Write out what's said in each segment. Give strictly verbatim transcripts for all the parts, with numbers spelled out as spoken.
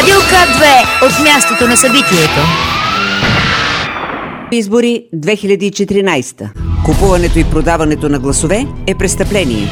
Радио К две от мястото на събитието. Избори две хиляди и четиринайсета. Купуването и продаването на гласове е престъпление.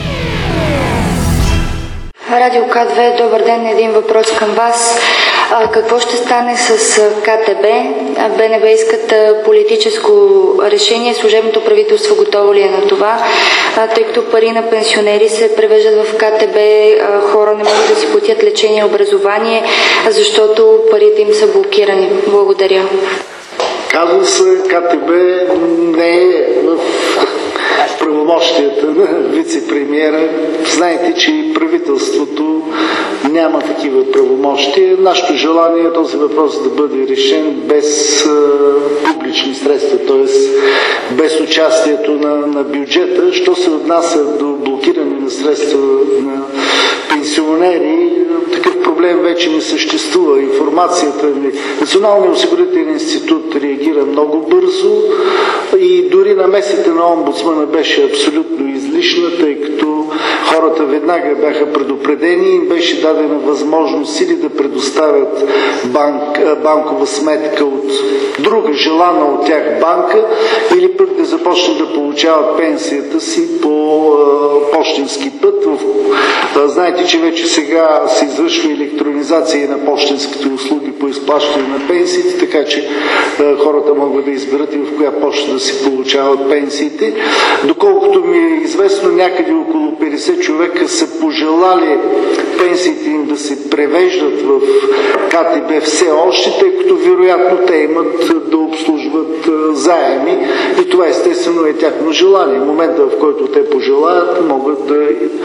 Радио К две, добър ден. Един въпрос към вас. А, какво ще стане с КТБ? БНБ искат политическо решение. Служебното правителство готово ли е на това? А, тъй като пари на пенсионери се превеждат в КТБ, а, хора не могат да си платят лечение и образование, защото парите им са блокирани. Благодаря. Казва се, КТБ не е в правомощията на вице-премиера. Знаете, че и правителството няма такива правомощия. Нашето желание е този въпрос да бъде решен без а, публични средства, т.е. без участието на, на бюджета. Що се отнася до блокиране на средства на пенсионери, такъв проблем вече не съществува. Информацията ни, Националният осигурителен институт реагира много бързо и дори намесата на омбудсмана беше абсолютно излишна, тъй като хората веднага бяха предупредени и беше дадена възможност или да предоставят банк, банкова сметка от друга желана от тях банка, или пък да започнат да получават пенсията си по а, пощенски път. А, знаете, че вече сега се извършва електронизация на пощенските услуги по изплащане на пенсиите, така че а, хората могат да изберат и в коя поща да си получават пенсиите. Доколкото ми е известно, някъде около петдесет човека са пожелали пенсиите им да се превеждат в КТБ все още, тъй като вероятно те имат да обслужват заеми и това естествено е тяхно желание. В момента, в който те пожелаят, могат да,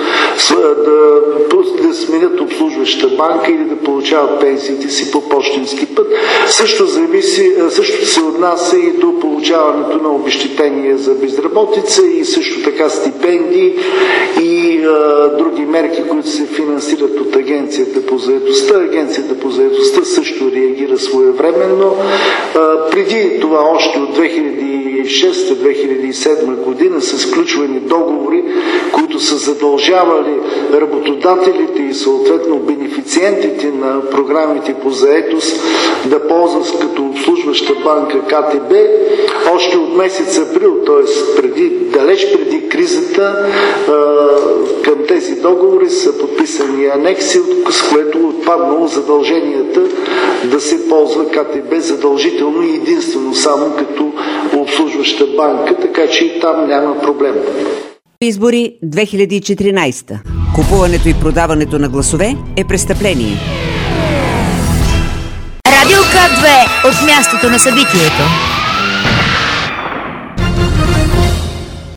да, да сменят обслужваща банка или да получават пенсиите си по пощенски път. Също, зависи, също се отнася и до получаването на обезщетения за безработица и също така стипендии и а, други мерки, които се финансират от Агенцията по заетостта. Агенцията по заетостта също реагира своевременно. А, преди това, още от две хиляди и шеста - две хиляди и седма година са сключвани договори, които са задължавали работодателите и съответно бенефициентите на програмите по заетост да ползват като обслужваща банка КТБ. Още от месец април, т.е. преди, далеч преди кризата, към тези договори са подписани анекси, с което отпаднало задълженията да се ползва КТБ задължително и единствено само като обслужваща банка, така че и там няма проблем. Избори две хиляди и четиринайсета. Купуването и продаването на гласове е престъпление. Радио К две от мястото на събитието.